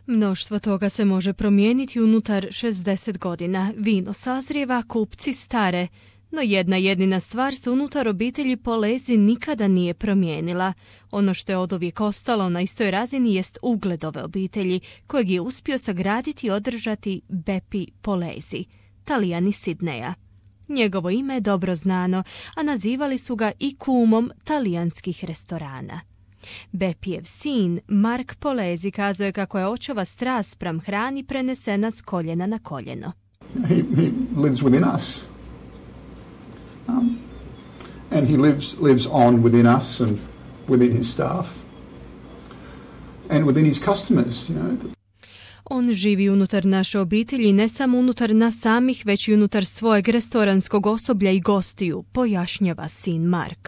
Mnoštvo toga se može promijeniti unutar 60 godina. Vino sazrijeva, kupci stare. No jedna jedina stvar se unutar obitelji Polezi nikada nije promijenila. Ono što je oduvijek ostalo na istoj razini jest ugled ove obitelji, kojeg je uspio sagraditi i održati Bepi Polezi, Talijan iz Sidneja. Njegovo ime je dobro znano, a nazivali su ga i kumom talijanskih restorana. Bepijev sin, Mark Polezi, kazao je kako je očeva strast spram hrani prenesena s koljena na koljeno. He lives within us. And he lives on within us and within his staff and within his customers, you know. On živi unutar naše obitelji, ne samo unutar nas samih, već i unutar svojeg restoranskog osoblja i gostiju, pojašnjava sin Mark.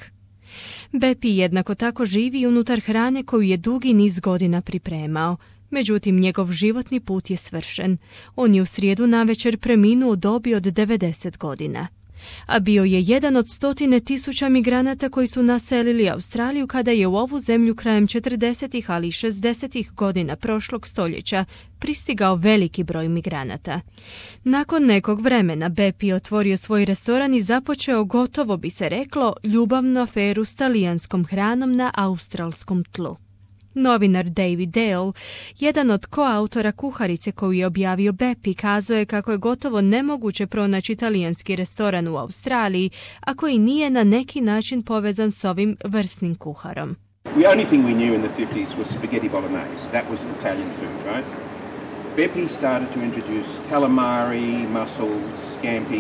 Bepi jednako tako živi unutar hrane koju je dugi niz godina pripremao. Međutim, njegov životni put je svršen. On je u srijedu navečer preminuo u dobi od 90 godina. A bio je jedan od 100.000 migranata koji su naselili Australiju kada je u ovu zemlju krajem 40. ali i 60. godina prošlog stoljeća pristigao veliki broj migranata. Nakon nekog vremena Bepi je otvorio svoj restoran i započeo, gotovo bi se reklo, ljubavnu aferu s talijanskom hranom na australskom tlu. Novinar David Dale, jedan od koautora kuharice koju je objavio Bepi, kazao je kako je gotovo nemoguće pronaći talijanski restoran u Australiji, a koji nije na neki način povezan s ovim vrsnim kuharom. The only thing we knew in the 50s was spaghetti bolognese. That was Italian food, right? Bepi started to introduce calamari, mussels, scampi.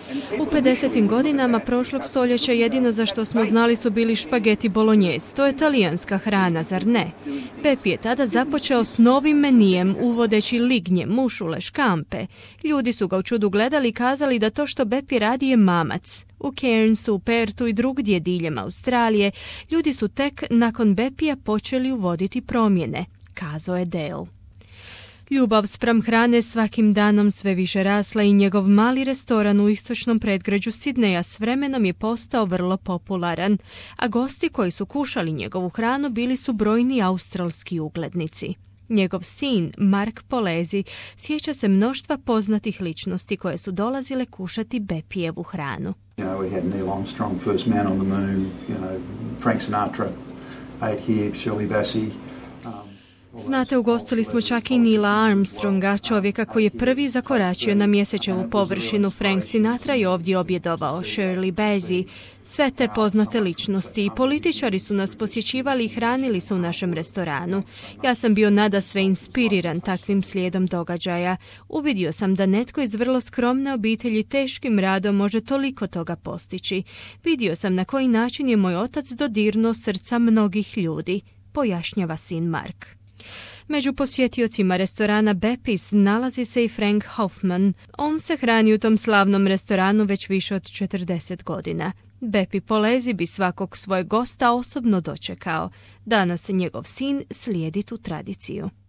U 50. godinama prošlog stoljeća jedino za što smo znali su bili špageti bolognese. To je talijanska hrana, zar ne? Bepi je tada započeo s novim menijem, uvodeći lignje, mušule, škampe. Ljudi su ga u čudu gledali i kazali da to što Bepi radi je mamac. U Cairnsu, Perthu i drugdje diljem Australije, ljudi su tek nakon Bepija počeli uvoditi promjene, kazao je Dale. Ljubav spram hrane svakim danom sve više rasla i njegov mali restoran u istočnom predgrađu Sidneja s vremenom je postao vrlo popularan, a gosti koji su kušali njegovu hranu bili su brojni australski uglednici. Njegov sin, Mark Polezi, sjeća se mnoštva poznatih ličnosti koje su dolazile kušati Bepijevu hranu. You know, we had Neil Armstrong, first man on the moon, you know, Frank Sinatra ate here, Shirley Bassey. Znate, ugostili smo čak i Neila Armstronga, čovjeka koji je prvi zakoračio na mjesečevu površinu. Frank Sinatra je ovdje objedovao, Shirley Bassey. Sve te poznate ličnosti i političari su nas posjećivali i hranili se u našem restoranu. Ja sam bio nadasve inspiriran takvim slijedom događaja. Uvidio sam da netko iz vrlo skromne obitelji teškim radom može toliko toga postići. Vidio sam na koji način je moj otac dodirnuo srca mnogih ljudi, pojašnjava sin Mark. Među posjetiocima restorana Bepi's nalazi se i Frank Hoffman. On se hrani u tom slavnom restoranu već više od 40 godina. Bepi Polezi bi svakog svojeg gosta osobno dočekao. Danas njegov sin slijedi tu tradiciju.